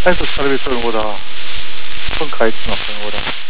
Eis ist gerade wieder irgendwo da. Und Kreizen noch irgendwo da.